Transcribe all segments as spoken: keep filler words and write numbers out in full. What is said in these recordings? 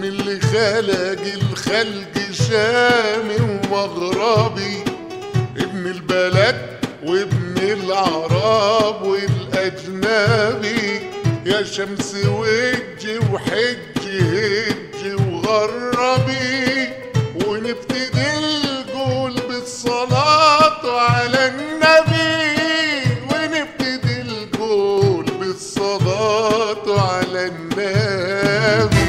باسم اللي خلق الخلق شامي ومغربي، ابن البلد وابن العرب والاجنبي، يا شمس وجي وحجي هجي وغربي، ونبتدي القول بالصلاة على النبي، ونبتدي القول بالصلاة على النبي.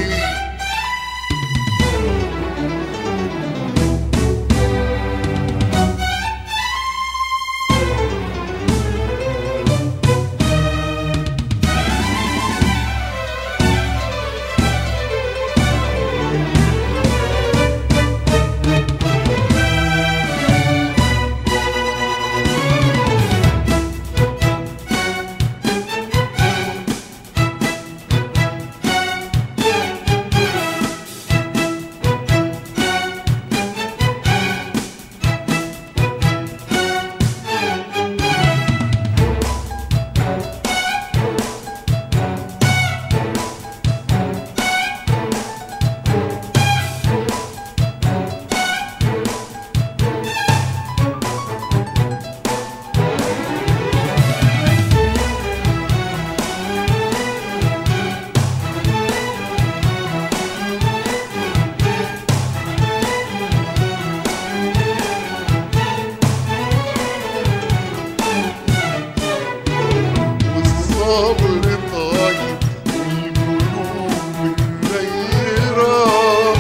الصبر طيب والقلوب منيرة،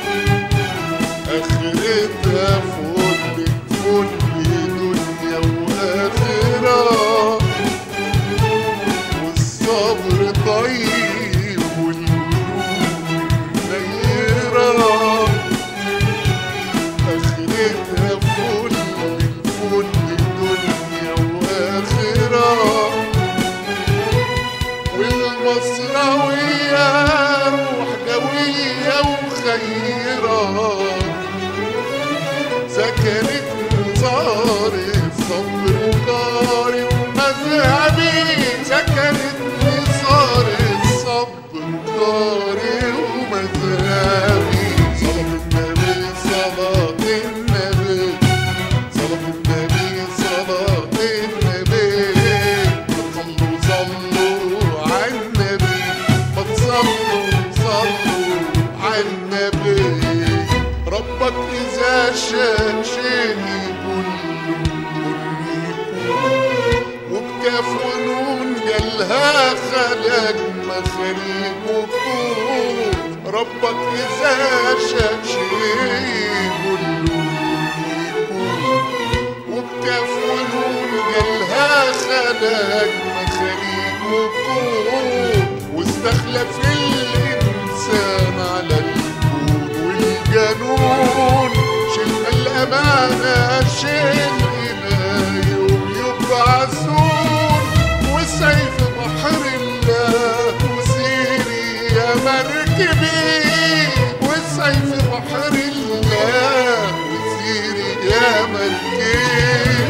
آخرتها فل فل دنيا وآخرة. والصبر طيب والقلوب منيرة، آخرتها فل فل دنيا وآخرة. والمصراوية روح قوية وخيرة، سكنت نزار الصبر قاري ومذهبي، سكنت نزار الصبر قاري ومذهبي. صلاة النبي صلاة النبي صلاة النبي صلاة النبي، صلوا على النبي، ما تصلوا صلوا على النبي. ربك إذا شاء شيء يقول يكون، وبكاف ونون قالها خلق مخاريج وكون. ربك إذا شاء شيء يقول يكون، وبكاف ونون قالها خلق مخاريج وكون. واستخلف الإنسان على الكون والجنون، شلنا الأمانة شيل إلى يوم يبعثون. والسيف بحر الله وسيري يا مركبي، والسيف بحر الله وسيري يا مركبي.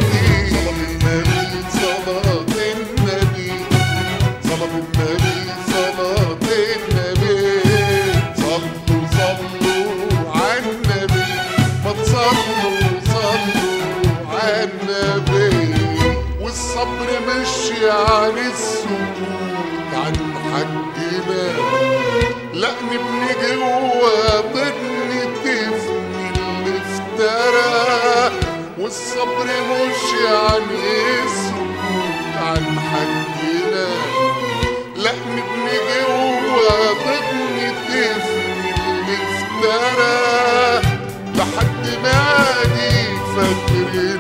صلاة النبي صلاة النبي صلاة النبي، صلوا صلوا على النبي، ما تصلوا صلوا على النبي. والصبر مش يعني السكوت عن حقنا، لا نبني جوا ضمن تفني اللي افترى. والصبر مش يعني السكوت عن حقنا، لا نبني جوا ضمن تفني اللي افترى. لحد ما اجي فاكر